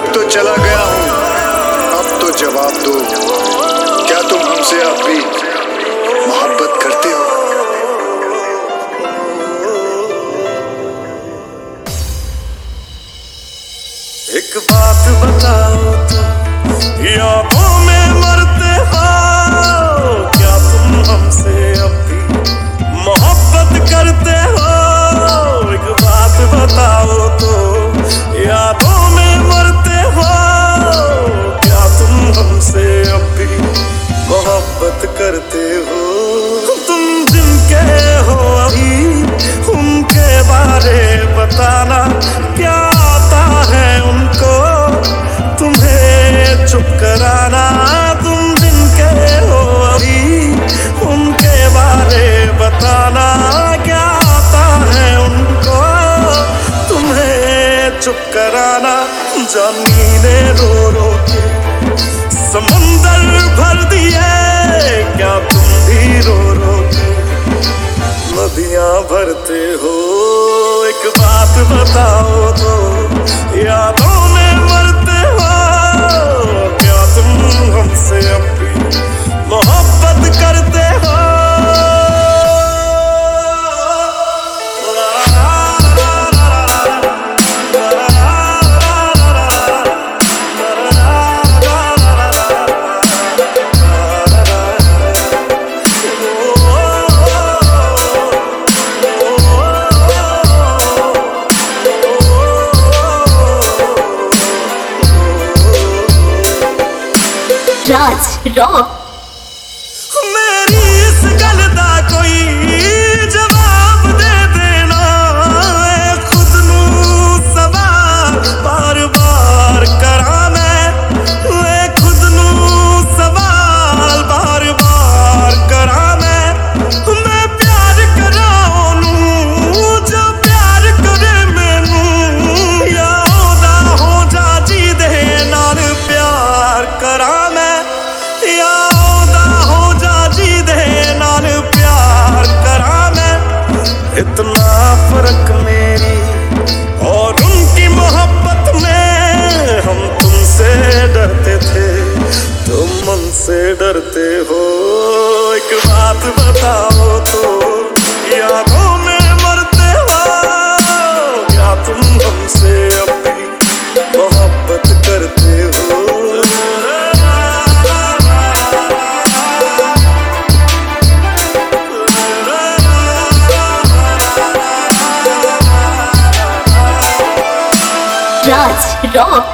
अब तो चला गया हूँ, अब तो जवाब दो, क्या तुम हमसे अब भी मोहब्बत करते हो? एक बात बताओ तुम यादों में मरते हो, क्या तुम हमसे अब भी मोहब्बत करते हो? एक बात बताओ तो यादों में मरते हो, क्या तुम हमसे अब भी मोहब्बत करते हो? तुम जिनके हो अभी उनके बारे बताना, क्या आता है उनको तुम्हें चुप कराना? तुम जिनके हो अभी उनके बारे बताना, क्या आता है उनको तुम्हें चुप कराना? ज़मीने रो रो के समंदर भर दिए, क्या तुम भी रो रो के नदियां भरते हो? एक बात बताओ तो यादों में मरते हो, क्या तुम हमसे अब भी मोहब्बत करते हो? राज रॉक। मेरी इस गल दा कोई जवाब दे देना, खुद नू सवाल बार बार करा मैं, खुद नू सवाल बार बार करा मैं प्यार करा ओनू जो प्यार करे मैनू, या ओदा हो जा जी दे नाल प्यार करा मैं, या ओदा हो जा जी दे नाल प्यार करा मैं। इतना फर्क मेरी और उनकी मोहब्बत में, हम तुमसे डरते थे तुम हमसे डरते हो। एक बात बताओ तो यादों में मरते हो, क्या तुम हमसे अब भी मोहब्बत करते हो? राज रॉक।